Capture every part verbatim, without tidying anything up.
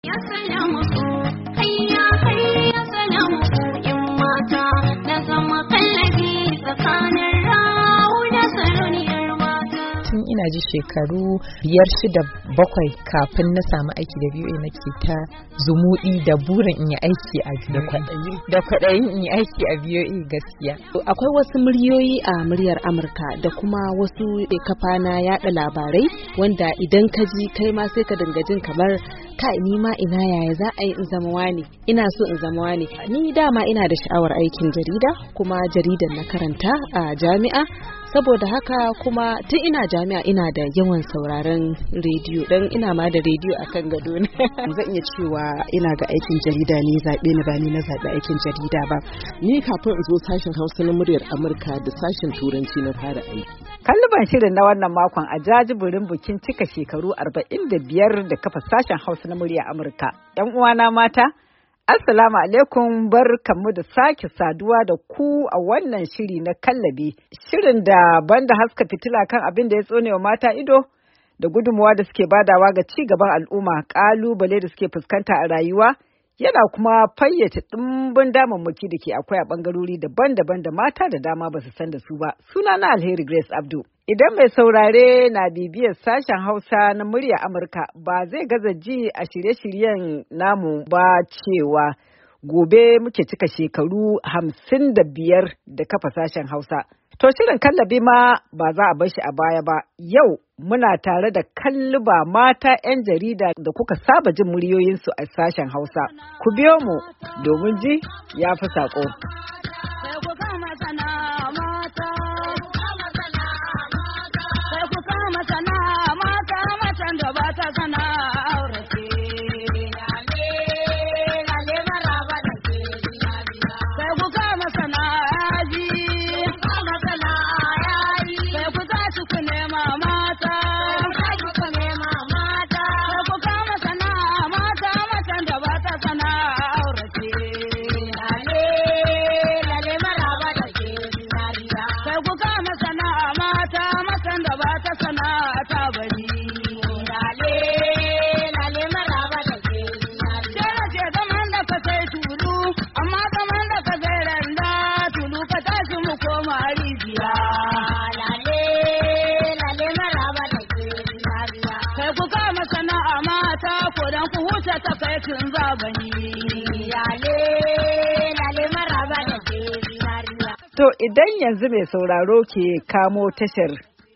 Ya salamu hayya hayya salamu in mata na zama kallabi tsakanin rawu da saloniyar mata. Tun ina ji shekaru biyar shida bakwai kafin na samu aiki da V O A nake ta zumuɗi da burin in yi aiki a V O A da kwaɗayin in yi aiki a V O A gaskiya. Akwai wasu muryoyi a muryar Amurka da kuma wasu kafa na yaɗa labarai wanda idan ka ji kai ma sai ka dinga jin kamar kai ni ma ina yaya za a yi in zama wani, ina so in zama wani. Ni dama ina da sha'awar aikin jarida kuma jaridar na karanta a jami'a, saboda haka kuma tun ina jami'a ina da yawan sauraron rediyo dan ina ma da rediyo akan gado na. Zan iya cewa ina ga aikin jarida ne zaɓe ni ba ni na zaɓi aikin jarida ba. Ni kafin in zo sashen Hausa na muryar Amurka da sashen Turanci na fara aiki. Kalliban shirin na wannan makon a jajibirin bikin cika shekaru arba'in da biyar da kafa sashen Hausa na muryar Amurka. ‘Yan uwana mata, Assalamu alaikum, bar kanmu da sake saduwa da ku a wannan shiri na kallabi. Shirin da banda haska fitila kan abin da ya tsone wa mata ido da gudunmuwa da suke badawa ga ci gaban al'umma, ƙalubale da suke fuskanta a rayuwa, yana kuma fayyace ɗimbin damammaki da ke akwai a ɓangarori daban-daban da mata da dama ba su san da su ba. Suna na Alheri Grace Abdu. Idan mai saurare na bibiyar sashen Hausa na murya Amurka ba zai gaza ji a shirye-shiryen namu ba cewa gobe muke cika shekaru hamsin da biyar da kafa sashen Hausa. To shirin kallabi ma ba za a bar shi a baya ba. Yau muna tare da kalliba mata 'yan jarida da kuka saba jin muryoyinsu a sashen Hausa. Ku biyo mu domin ji ya fi saƙo. To idan yanzu mai sauraro ke kamo tashar,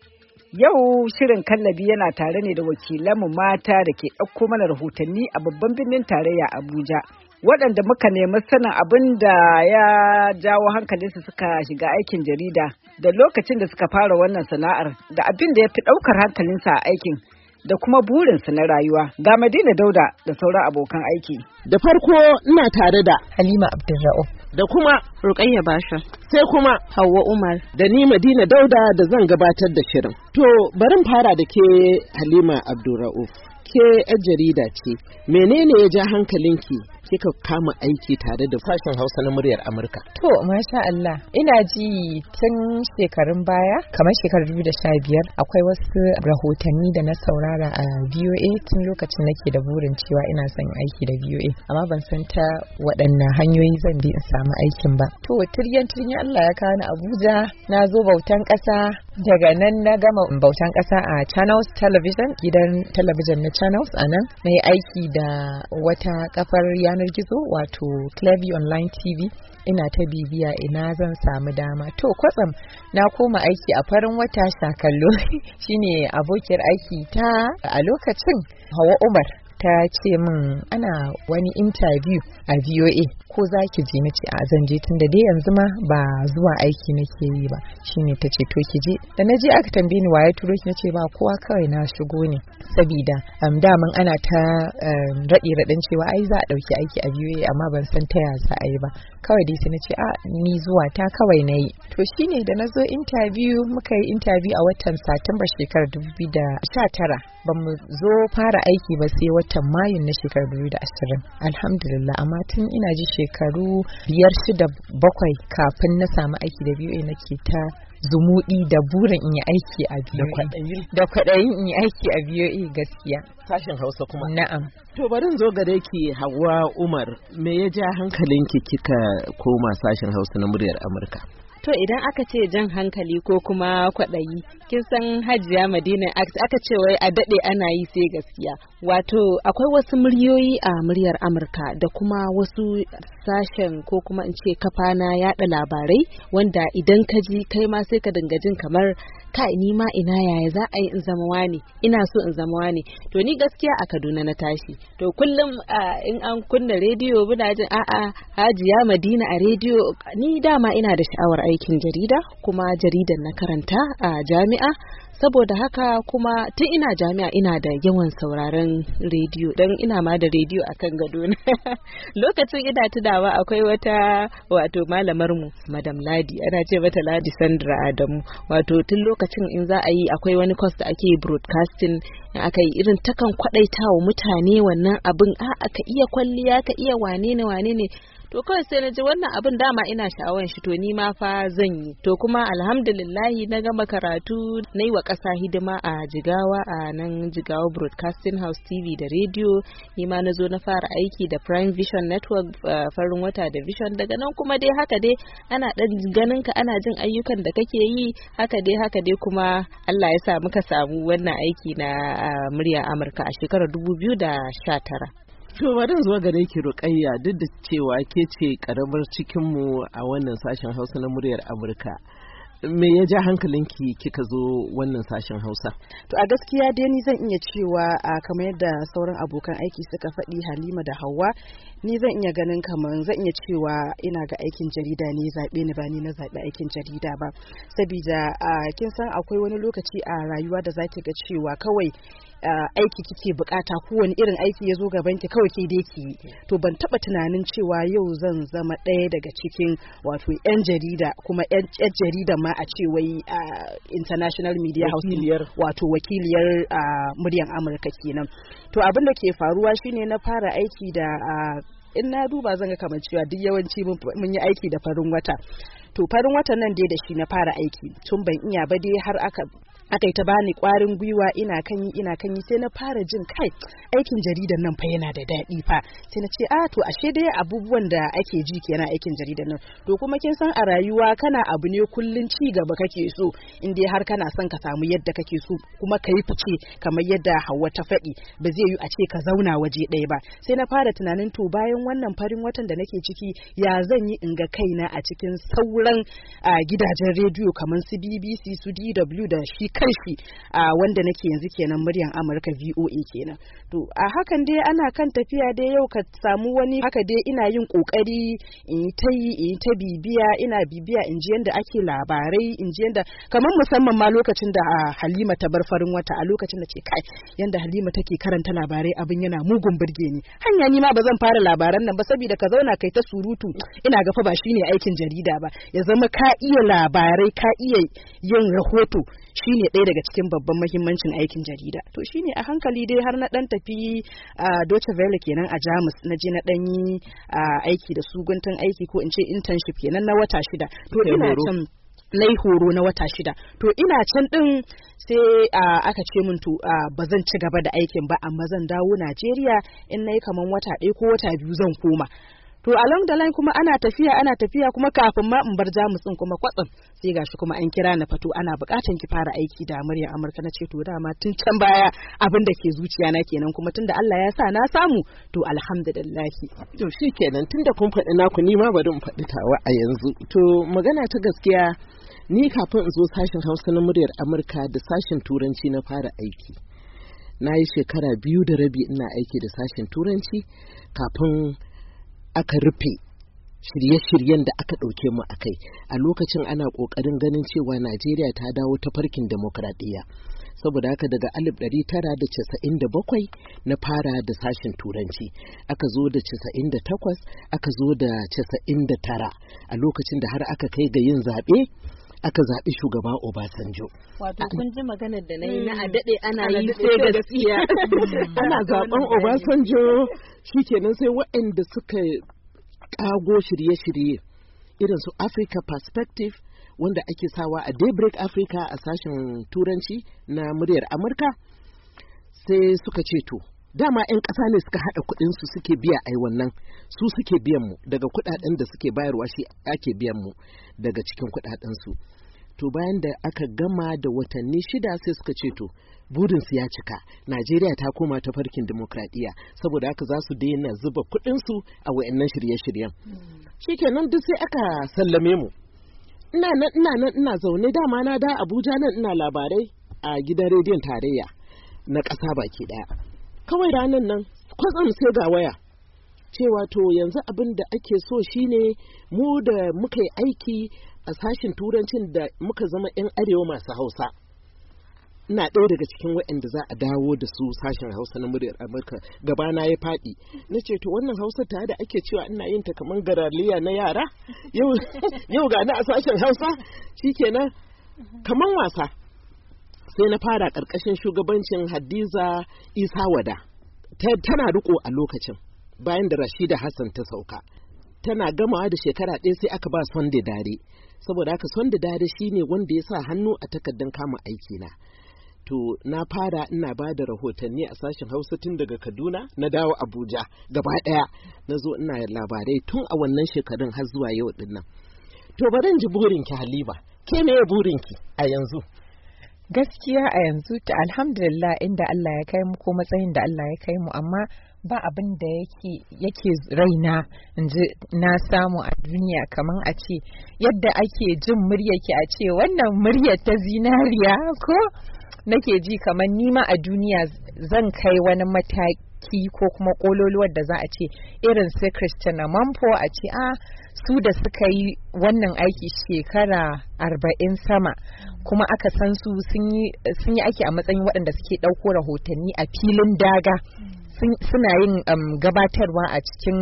yau shirin kallabi yana tare ne da wakilanmu mata da ke ɗauko mana rahotanni a babban birnin tarayya Abuja, waɗanda muka nemi sanin abin da ya jawo hankalinsu suka shiga aikin jarida da lokacin da suka fara wannan sana'ar da abin da ya fi ɗaukar hankalinsa a aikin da kuma burinsu na rayuwa. Ga Madina Dauda da sauran abokan aiki. Da farko ina tare da Halima Abdulra'uf. Da kuma Rukayya Basha. Sai kuma Hauwa Umar. Da ni Madina Dauda da zan gabatar da shirin. To barin fara da ke Halima Abdulra'uf. Ke 'yar jarida ce. Menene ya ja hankalinki kika kama aiki tare da sashen Hausa na muryar Amurka? To, masha Allah, ina ji tun shekarun baya, kamar shekarar dubu da sha biyar, akwai wasu rahotanni da na saurara a V O A tun lokacin nake da burin cewa ina son aiki da V O A, amma ban san ta waɗanne hanyoyi zan bi in samu aikin ba. To, tiryan tiryan Allah ya kawo ni Abuja, na zo bautan ƙasa, daga nan na gama bautan ƙasa a Channels Television, gidan talabijin na Channels a nan, na yi aiki da wata kafar yanar yanar gizo wato Clevy Online T V, ina ta bibiya ina zan samu dama. To kwatsam na koma aiki a farin wata shakallo shine abokiyar aiki ta a lokacin Hauwa Umar ta ce min ana wani interview a V O A ko za ki je, na ce a zan je tun da dai yanzu ma ba zuwa aiki nake yi ba. Shine ta ce to ki je. Da na je aka tambaye ni waye turo ki, na ce ba kowa, kawai na shigo ne sabida um, daman ana ta um, raɗe raɗen cewa ai za a ɗauki aiki a V O A amma ban san ta ya za a yi ba. Kawai dai sai na ce a ni zuwa ta kawai na yi. To shine da na zo interview, muka yi interview a watan Satumba shekarar dubu biyu da sha tara. Ba mu zo fara aiki ba sai watan Mayun na shekarar dubu biyu da ashirin. Alhamdulillah, amma tun ina ji shekaru biyar shida bakwai kafin na samu aiki da V O A nake ta zumuɗi da burin in yi aiki a B O A da kwaɗayin in yi aiki a B O A gaskiya. Sashen Hausa kuma. Na'am. To bari zo gare ki Hauwa Umar, me ya ja hankalinki kika koma sashen Hausa na muryar Amurka? To idan aka ce jan hankali ko kuma kwaɗayi, kin san Hajiya Madina aka ce wai a daɗe ana yi sai gaskiya. Wato akwai wasu muryoyi a muryar Amurka da kuma wasu sashen ko kuma in ce kafa na yaɗa labarai wanda idan ka ji kai ma sai ka dinga jin kamar kai ni ma ina yaya za a yi in zama wani, ina so in zama wani. To ni gaskiya a Kaduna na tashi. To kullum in an kunna rediyo muna jin a'a Hajiya Madina a rediyo, ni dama ina da sha'awar aikin jarida kuma jaridan na karanta a jami'a, saboda haka kuma tun ina jami'a ina da yawan sauraron rediyo dan ina ma da rediyo akan gado na. Lokacin ina tunawa akwai wata wato malamar mu Madam Ladi, ana ce mata Ladi Sandra Adamu, wato tun lokacin in za a yi akwai wani course da ake broadcasting aka yi irin takan kwadaitawa mutane wannan abin a ka iya kwalliya ka iya wane ne wane ne. To kawai sai na ji wannan abin dama ina sha'awar shi, to ni ma fa zan yi. To kuma alhamdulillahi na gama karatu na yi wa ƙasa hidima a Jigawa, a nan Jigawa Broadcasting House T V da Radio. Ni ma na zo na fara aiki da Prime Vision Network, uh, farin wata da Vision. Daga nan kuma dai haka dai ana ɗan ganin ka ana jin ayyukan da kake yi, haka dai haka dai kuma Allah ya sa muka samu wannan aiki na uh, muryar Amurka a shekarar dubu biyu da sha tara. To bari zuwa gare ki Ruqayya, duk da cewa ke ce karamar cikin mu a wannan sashen Hausa na muryar Amurka. Me ya ja hankalinki kika zo wannan sashen Hausa? To a gaskiya dai ni zan iya cewa a kamar yadda sauran abokan aiki suka faɗi, Halima da Hauwa, ni zan iya ganin kamar zan iya cewa ina ga aikin jarida ne zaɓe ni ba ni na zaɓi aikin jarida ba. Sabida kin san akwai wani lokaci a rayuwa da zaki ga cewa kawai Uh, aiki kike bukata, kowane irin aiki ya zo gaban ki kawai ke dai ki. To ban taba tunanin cewa yau zan zama ɗaya daga cikin wato yan jarida, kuma yan jarida ma a ce wai uh, International Media House, wato wakiliyar uh, muryar Amurka kenan. To abin da ke faruwa shine na fara aiki da uh, in na duba zan ga kamar cewa duk yawanci mun yi aiki da farin wata. To farin watan nan dai da shi na fara aiki tun ban iya ba dai har aka aka yi ta bani kwarin gwiwa, ina kan yi ina kan yi sai na fara jin kai aikin jaridan nan fa yana da daɗi fa. Sai na ce a to ashe dai abubuwan da ake ji kenan aikin jaridan nan. To kuma kin san a rayuwa kana abu ne kullun ci gaba kake so, in dai har kana son ka samu yadda kake so kuma ka yi fice kamar yadda Hauwa ta faɗi, ba zai yi a ce ka zauna waje ɗaya ba. Sai na fara tunanin to bayan wannan farin watan da nake ciki ya zan yi in ga kaina a cikin sauran gidajen rediyo kamar su B B C, su D W da shi kanshi a wanda nake yanzu kenan muryar Amurka V O A kenan. To a hakan dai ana kan tafiya dai yau ka samu wani haka dai ina yin kokari in ta yi in ta bibiya ina bibiya in ji yanda ake labarai, in ji yanda kamar musamman ma lokacin da Halima ta bar farin wata, a lokacin da ce kai yanda Halima take karanta labarai abin yana mugun burge ni. Hanya ni ma ba zan fara labaran nan ba saboda ka zauna kai ta surutu, ina ga fa ba shine aikin jarida ba. Ya zama ka iya labarai, ka iya yin rahoto, shine ɗaya daga cikin babban mahimmancin aikin jarida. To shine a hankali dai har na dan tafi a Deutsche Welle kenan a Jamus, na je na dan yi aiki da su guntun aiki ko in ce internship kenan na wata shida. To ina can na yi horo na wata shida. To ina can din sai aka ce min to ba zan ci gaba da aikin ba, amma zan dawo Najeriya in na yi kaman wata ɗaya ko wata biyu zan koma. To along the line kuma ana tafiya ana tafiya kuma kafin ma in bar Jamus din kuma kwatsam sai gashi kuma an kira na fato ana bukatan ki fara aiki da muryar Amurka. Na ce to dama tun can baya abin da ke zuciya na kenan, kuma tunda Allah ya sa na samu to alhamdulillah. To shikenan tunda kun faɗi naku ni ma bari in faɗi tawa a yanzu. To magana ta gaskiya, ni kafin in zo sashen Hausa na muryar Amurka da sashen Turanci na fara aiki. Na yi shekara biyu da rabi ina aiki da sashen Turanci kafin aka rufe shirye-shiryen da aka ɗauke mu a kai. A lokacin ana ƙoƙarin ganin cewa Najeriya ta dawo ta farkin demokradiyya. Saboda haka daga alif ɗari tara da casa'in da bakwai na fara da sashen Turanci. Aka zo da casa'in da takwas, aka zo da casa'in da tara, a lokacin da har aka kai ga yin zaɓe. Aka zaɓi shugaba Obasanjo. Wato kun ji maganar da na yi na a daɗe ana yi sai gaskiya. Ana zaɓen Obasanjo, shikenan sai waɗanda suka ƙago shirye-shirye irin su Africa Perspective, wanda ake sawa a Daybreak Africa a sashen turanci na muryar Amurka, sai suka ce to dama 'yan ƙasa ne suka haɗa kuɗinsu suke biya ai wannan su suke biyan mu daga kuɗaɗen da suke bayarwa shi ake biyan mu daga cikin kuɗaɗensu. To bayan da aka gama da watanni shida sai suka ce to burinsu ya cika, Najeriya ta koma ta farkin demokradiyya, saboda haka za su daina zuba kuɗinsu a wayannan shirye-shiryen. Shikenan duk sai aka sallame mu. Ina nan ina nan ina zaune dama na da Abuja nan ina labarai a gidan rediyon tarayya na ƙasa baki ɗaya. Kawai ranar nan kwatsam sai ga waya cewa to yanzu abin da ake so shine mu da muka yi aiki a sashin turancin da muka zama 'yan arewa masu Hausa. Ina ɗaya daga cikin waɗanda za a dawo da su sashen Hausa na muryar Amurka. Gabana ya faɗi. Na ce to wannan Hausa ta da ake cewa ina yin ta kamar garaliya na yara. Yau yau ga ni a sashen Hausa shikenan kamar wasa. Sai na fara ƙarƙashin shugabancin Hadiza Isa Wada. Tana riko a lokacin bayan da Rashida Hassan ta sauka. Tana gamawa da shekara ɗaya sai aka ba Sunday Dare. Saboda haka Sunday Dare shine wanda ya sa hannu a takardar kama aiki na. To na fara ina ba da rahotanni a sashen Hausa tun daga Kaduna na dawo Abuja gaba ɗaya. Na zo ina labarai tun a wannan shekarun har zuwa yau ɗin nan. To bari in ji burinki Halima. Ke me burinki a yanzu? Gaskiya a yanzu ta alhamdulillah inda Allah ya kai mu ko matsayin da Allah ya kai mu, amma ba abin da yake yake raina inji na samu a duniya kamar a ce yadda ake jin muryarki a ce wannan muryar ta zinariya ko nake ji kamar nima a duniya zan kai wani mataki ko kuma kololuwar da za a ce irin su Christina Mampo a ce a su da suka yi wannan aiki shekara arba'in sama kuma aka san su sun yi aiki a matsayin waɗanda suke ɗauko rahotanni a filin daga suna yin um, gabatarwa a cikin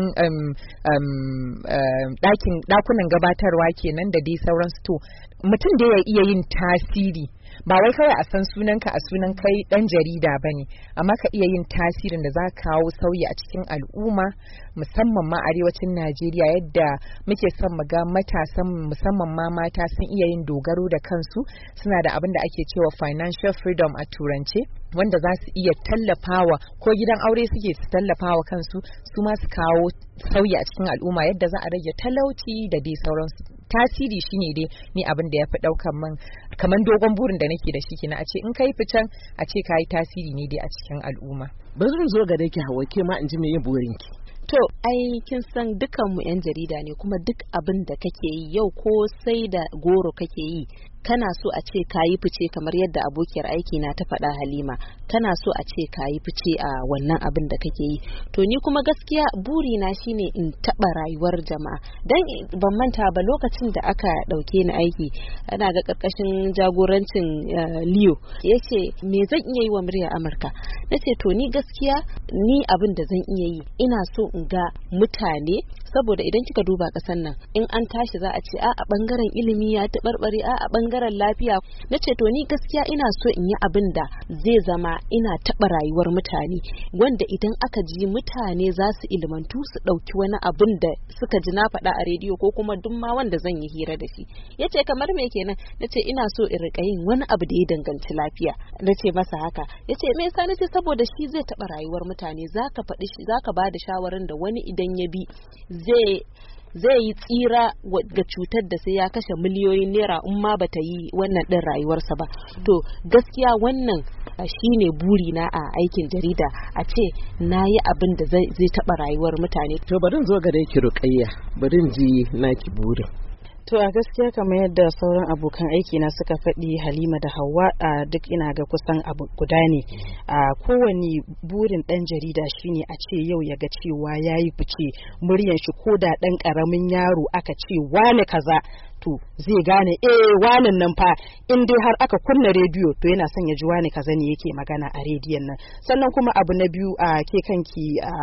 ɗakunan um, um, gabatarwa kenan da dai sauransu. To mutum da ya iya yin tasiri ba wai kawai a san sunanka a sunan kai dan jarida bane, amma ka iya yin tasirin da za ka kawo sauyi a cikin al'umma, musamman ma arewacin Najeriya yadda muke son mu ga matasan musamman ma mata sun iya yin dogaro da kansu, suna da abin da ake cewa financial freedom a turance, wanda za su iya tallafawa ko gidan aure suke su tallafawa kansu su ma su kawo sauyi a cikin al'umma yadda za a rage talauci da dai sauransu. Tasiri shine dai ni abin da ya fi ɗaukan man kamar dogon burin da nake da shi kina a ce in kai ficen a ce ka yi tasiri ne dai a cikin al'umma. Bari mu zo ga dake Hauwa, ke ma in ji me yin burinki. To ai kin san dukan mu yan jarida ne, kuma duk abin da kake yi yau ko sai da goro kake yi kana so a ce kayi fice kamar yadda abokiyar aiki na ta faɗa Halima, kana so a ce kayi fice a wannan abin da kake yi. To ni kuma gaskiya burina shine in taɓa rayuwar jama'a, dan ban manta ba lokacin da aka ɗauke ni aiki ana ga ƙarƙashin jagorancin uh, Leo yace me zan iya yi wa muryar Amurka. Nace to ni gaskiya ni abin da zan iya yi ina so in ga mutane, saboda idan kika duba ƙasar nan in an tashi za a ce a a bangaren ilimi ya taɓarɓare, a a bangaren lafiya. Na ce to ni gaskiya ina so in yi abin da zai zama ina taɓa rayuwar mutane, wanda idan aka ji mutane za su ilimantu su ɗauki wani abin da suka ji na faɗa a rediyo ko kuma duk ma wanda zan yi hira da shi. Ya ce kamar me kenan? Na ce ina so in riƙa yin wani abu da ya danganci lafiya. Na ce masa haka. Ya ce me yasa? Na ce saboda shi zai taɓa rayuwar mutane, zaka faɗi shi zaka ba da shawarar da wani idan ya bi zai zai yi tsira ga cutar da sai ya kashe miliyoyin naira in ma bata yi wannan din rayuwarsa ba. To gaskiya wannan shine burina a aikin jarida, a ce na yi abin da zai taɓa rayuwar mutane. To bari zo ga ki Ruqayya, bari ji naki burin. To a gaskiya kamar yadda sauran abokan aiki na suka faɗi, Halima da Hauwa, a duk ina ga kusan abu guda ne. A kowane burin ɗan jarida shine a ce yau ya ga cewa ya yi fice, muryan shi ko da ɗan ƙaramin yaro aka ce wane kaza to zai gane eh wanan nan fa in dai har aka kunna rediyo to yana son ya ji wani kaza ne yake magana a rediyon nan. Sannan kuma abu na biyu, a ke kanki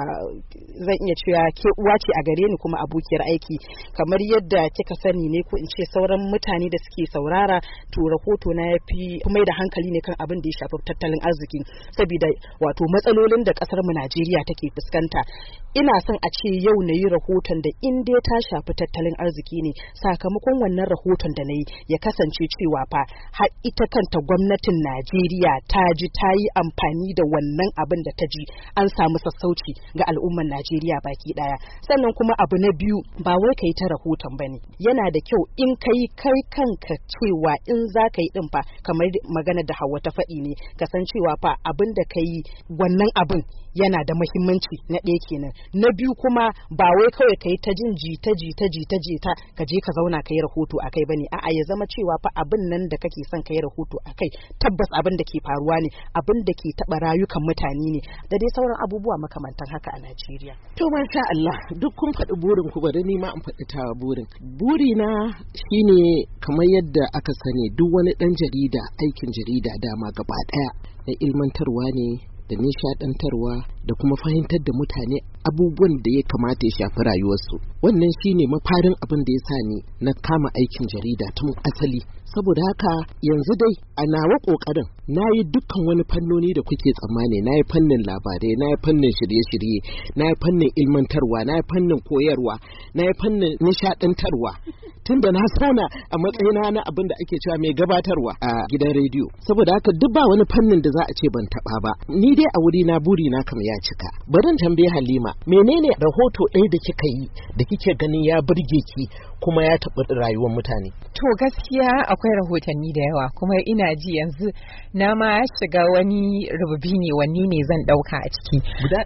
zan iya cewa ke uwa ce a gare ni kuma abokiyar aiki, kamar yadda kika sani ne ko in ce sauran mutane da suke saurara, to rahoto na ya fi mai da hankali ne kan abin da ya shafi tattalin arziki, saboda wato matsalolin da kasar mu Najeriya take fuskanta. Ina son a ce yau na yi rahoton da in dai ta shafi tattalin arziki ne, sakamakon wannan rahoton da na yi ya kasance cewa fa har ita kanta gwamnatin Najeriya ta ji ta yi amfani da wannan abin da ta ji an samu sassauci ga al'ummar Najeriya baki daya. Sannan kuma abu na biyu ba wai ka yi ta rahoton ba ne, yana da kyau in ka yi kai kanka cewa in za ka yi din fa kamar magana da Hauwa ta faɗi ne, ka san cewa fa abin da ka yi wannan abin yana da muhimmanci na ɗaya kenan. Na biyu kuma ba wai kawai ka yi ta jin jita jita jita jita ka je ka zauna ka yi rahoto akai bane, a'a ya zama cewa fa abin nan da kake son ka yi rahoto akai tabbas abin da ke faruwa ne, abin da ke taɓa rayukan mutane ne da dai sauran abubuwa makamantan haka a Najeriya. To masha Allah, duk kun faɗi burin ku, bari ni ma in faɗi tawa burin. Burina shine kamar yadda aka sani duk wani ɗan jarida, aikin jarida dama gaba ɗaya na ilmantarwa ne da nishadantarwa da kuma fahimtar da mutane abubuwan da ya kamata ya shafi rayuwarsu. Wannan shine mafarin abin da ya sa ni na kama aikin jarida tun asali. Saboda haka yanzu dai a nawa kokarin na yi dukkan wani fannoni da kuke tsammani. Na yi fannin labarai, na yi fannin shirye-shirye, na yi fannin ilmantarwa, na yi fannin koyarwa, na yi fannin nishadantarwa, tunda na sauna a matsayina na abin da ake cewa mai gabatarwa a gidan rediyo. Saboda haka duk ba wani fannin da za a ce ban taba ba. Ni dai a wuri na buri na kam ya cika. Bari in tambaye Halima, menene rahoto ɗaya da kika yi da kike ganin ya burge ki kuma ya taɓa rayuwar mutane? To gaskiya akwai rahotanni da yawa, kuma ina ji yanzu na ma shiga wani rububi ne, wanne ne zan ɗauka a ciki.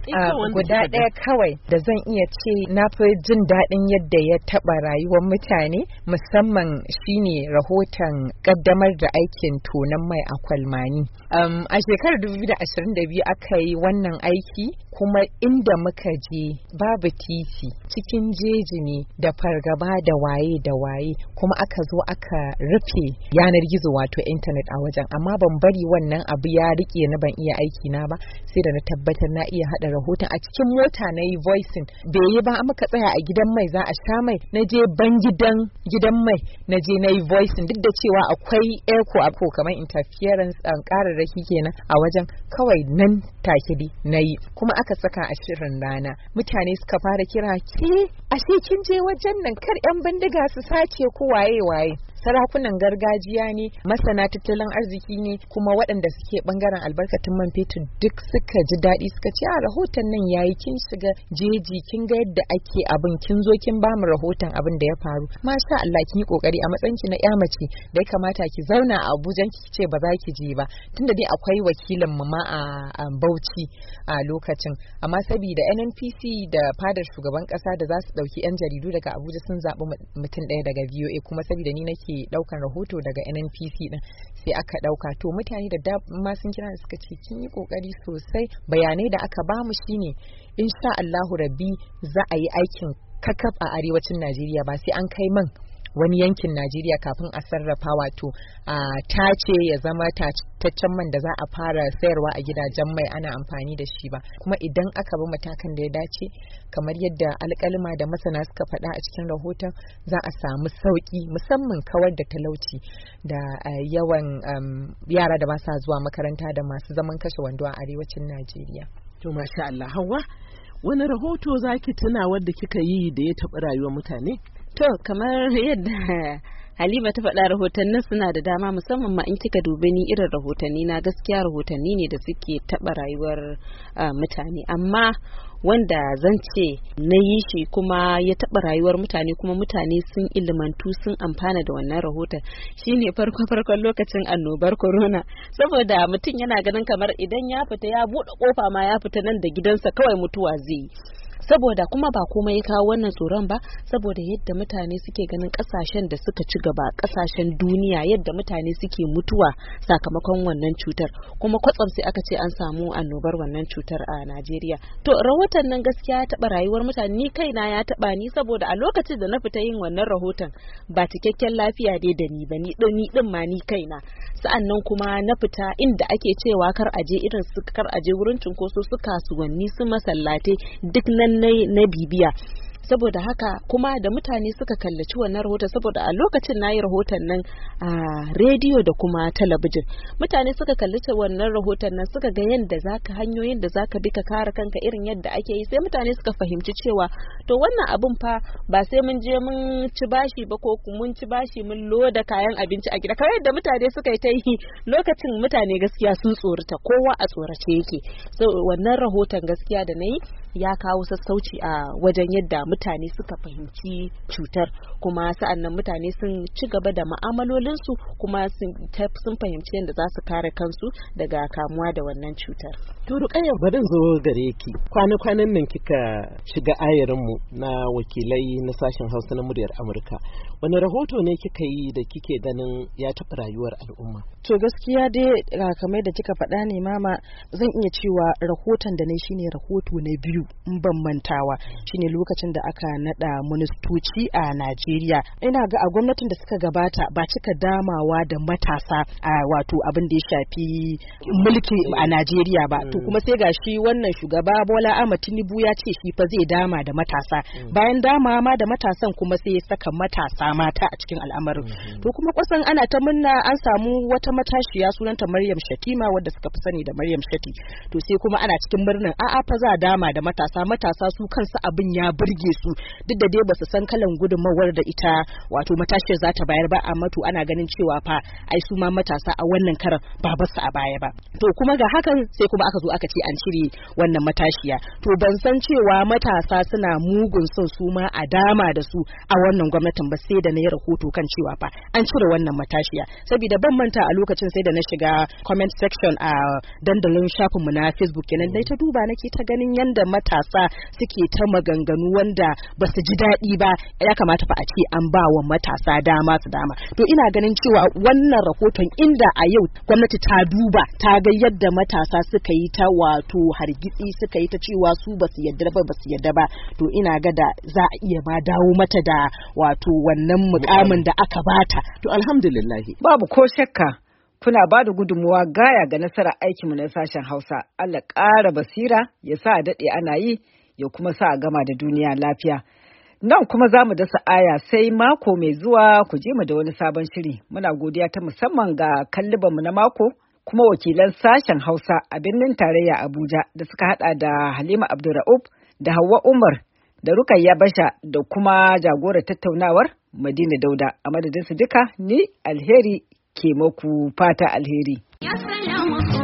Guda ɗaya kawai da zan iya ce na fi jin daɗin yadda ya taɓa rayuwar mutane, musamman shine rahoton ƙaddamar da aikin tonon mai a Kwalmani. Um, a shekarar dubu biyu da ashirin da biyu aka yi wannan aiki, kuma inda muka je babu titi, cikin jeji ne da fargaba da waye da waye, kuma aka zo aka rufe yanar gizo wato intanet a wajen. Amma ban bari wannan abu ya rike na ban iya aiki na ba, sai da na tabbatar na iya hada rahoton. A cikin mota na yi voicing, bai yi ba, muka tsaya a gidan mai za a sha mai, na je ban gidan gidan mai na je na yi voicing, duk da cewa akwai echo ako kamar interference an kararraki kenan a wajen, kawai nan take dai na yi, kuma aka saka a shirin rana. Mutane suka fara kira, ke ashe kin je wajen nan, kar yan bindiga su sace ku waye waye. Sarakunan gargajiya ne, masana tattalin arziki ne, kuma waɗanda suke bangaren albarkatun man fetur duk suka ji daɗi, suka ce a rahoton nan yayi, kin shiga jeji kin ga yadda ake abin, kin zo kin bamu rahoton abin da ya faru. Masha Allah, kin yi kokari a matsayin ki na ƴa mace da ya kamata ki zauna a Abuja ki ce ba za ki je ba, tunda dai akwai wakilin mu ma a Bauchi a lokacin, amma saboda N N P C da fadar shugaban kasa da za su dauki yan jaridu daga Abuja sun zaɓi mutum ɗaya daga V O A, kuma saboda ni nake daukan rahoto daga N N P C din sai aka dauka. To mutane da dama sun kira suka ce kin yi kokari sosai, bayanai da aka bamu shine insha Allahu rabbi za a yi aikin kakaf a arewacin Najeriya, ba sai an kai man wani yankin Najeriya kafin a sarrafa, wato a tace ya zama taccen man da za a fara sayarwa a gidajen mai ana amfani da shi ba. Kuma idan aka bi matakan da ya dace kamar yadda alƙalma da masana suka faɗa a cikin rahoton, za a samu sauƙi, musamman kawar da talauci da yawan yara da ba sa zuwa makaranta da masu zaman kashe wando a arewacin Najeriya. To masha Allah. Hauwa, wani rahoto zaki tuna wadda kika yi da ya taɓa rayuwar mutane? To kamar yadda Halima ta faɗa, rahotannin suna da dama, musamman ma in kika dubi ni irin rahotanni na, gaskiya rahotanni ne da suke taɓa rayuwar uh, mutane, amma wanda zan ce na yi shi kuma ya taɓa rayuwar mutane kuma mutane sun ilimantu sun amfana da wannan rahoton shine farko farkon lokacin annobar corona, saboda mutum yana ganin kamar idan ya fita ya buɗe kofa ma ya fita nan da gidansa kawai mutuwa zai yi. Saboda kuma ba komai ya kawo wannan tsoron ba, saboda yadda mutane suke ganin kasashen da suka ci gaba, kasashen duniya, yadda mutane suke mutuwa sakamakon wannan cutar, kuma kwatsam sai aka ce an samu annobar wannan cutar a Najeriya. To rahoton nan gaskiya ya taɓa rayuwar mutane, ni kaina ya taɓa ni, saboda a lokacin da na fita yin wannan rahoton ba cikakken lafiya dai da ni ba, ni din ni din ma ni kaina. Sa'annan kuma na fita inda ake cewa kar aje irin su kar aje wurin cunkoso, su kasuwanni, su masallatai, duk nan na bibiya. saboda haka kuma da mutane suka kallaci wannan rahoton, saboda a lokacin na yi rahoton nan a rediyo da kuma talabijin, mutane suka kallaci wannan rahoton nan suka ga yadda zaka hanyoyin da zaka bi ka kare kanka irin yadda ake yi, sai mutane suka fahimci cewa to wannan abun fa ba sai mun je mun ci bashi ba ko mun ci bashi mun loda kayan abinci a gida, kamar yadda mutane suka yi ta yi lokacin. Mutane gaskiya sun tsorata, kowa a tsorace yake. So wannan rahoton gaskiya da nayi ya kawo sassauci a wajen yadda mutane suka fahimci cutar, kuma sa'annan mutane sun ci gaba da ma'amalolinsu kuma sun fahimci yadda za su kare kansu daga kamuwa da wannan cutar. To Rukayya, bari zo gare ki. Kwana-kwanan nan kika shiga ayarinmu na wakilai na sashen Hausa na muryar Amurka. Wani rahoto ne kika yi da kike ganin ya taɓa rayuwar al'umma? To gaskiya dai kamar da kika faɗa ne mama, zan iya cewa rahoton da ne shine rahoto na biyu in ban mantawa, shine lokacin da aka nada ministoci a Najeriya. Ina ga a gwamnatin da suka gabata ba cika damawa da matasa a wato abin da ya shafi mulki a Najeriya ba. To kuma sai gashi wannan shugaba Bola Ahmed Tinubu ya ce shi fa zai dama da matasa. Bayan dama ma da matasan kuma sai ya saka matasa mata a cikin al'amarin. To kuma kusan ana ta munna an samu wata matashiya sunanta Maryam Shatima wadda suka fi sani da Maryam Shati. To sai kuma ana cikin murnan a'a fa za dama da matasa matasa su kansu abin ya burge su, duk da dai basu san kalan gudunmawar da ita wato matashiyar za ta bayar ba, amma to ana ganin cewa fa ai su ma matasa a wannan karan ba basu a baya ba. To kuma ga hakan sai kuma aka zo aka ce an cire wannan matashiya. To ban san cewa matasa suna mugun son su ma a dama da su a wannan gwamnatin ba, sai da na yi rahoto kan cewa fa an cire wannan matashiya. Saboda ban manta a lokacin sai da na shiga comment section a dandalin shafinmu na Facebook kenan dai ta duba nake ta ganin yanda matasa suke ta maganganu wanda ba su ji daɗi ba, ya kamata fa a ce an ba wa matasa dama su dama. To ina ganin cewa wannan rahoton inda a yau gwamnati ta duba ta ga yadda matasa suka yi ta wato hargitsi suka yi ta cewa su ba su yadda ba ba su yadda ba, to ina ga da za a iya ma dawo mata da wato wannan mukamin da aka bata. To alhamdulillah babu ko shakka kuna ba da gudunmuwa gaya ga nasarar aikinmu na sashen Hausa. Allah ƙara basira ya sa a daɗe ana yi, ya kuma sa a gama da duniya lafiya. Nan kuma za mu dasa aya sai mako mai zuwa ku je mu da wani sabon shiri. Muna godiya ta musamman ga kallibanmu na mako, kuma wakilan sashen Hausa a birnin tarayya Abuja da suka hada da Halima Abdulra'uf da Hauwa Umar da Rukayya Basha da kuma jagorar tattaunawar Madina Dauda. A madadinsu duka ni Alheri ke maku fata alheri.